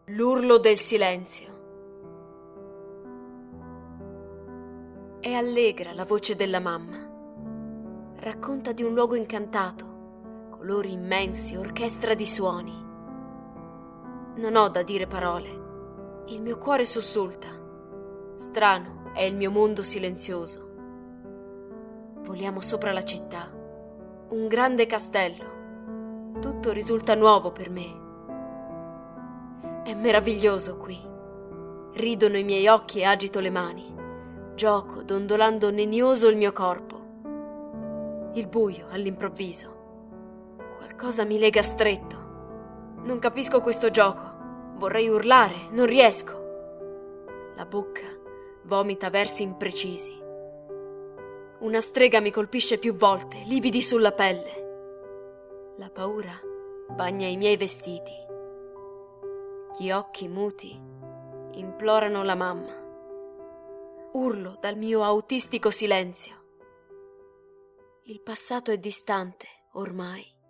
L'urlo del silenzio. È allegra la voce della mamma. Racconta di un luogo incantato, colori immensi, orchestra di suoni. Non ho da dire parole. Il mio cuore sussulta. Strano è il mio mondo silenzioso. Voliamo sopra la città. Un grande castello. Tutto risulta nuovo per me. È meraviglioso qui. Ridono i miei occhi e agito le mani. Gioco, dondolando nenioso il mio corpo. Il buio, all'improvviso. Qualcosa mi lega stretto. Non capisco questo gioco. Vorrei urlare, non riesco. La bocca vomita versi imprecisi. Una strega mi colpisce più volte, lividi sulla pelle. La paura bagna i miei vestiti. Gli occhi muti implorano la mamma. Urlo dal mio autistico silenzio. Il passato è distante, ormai.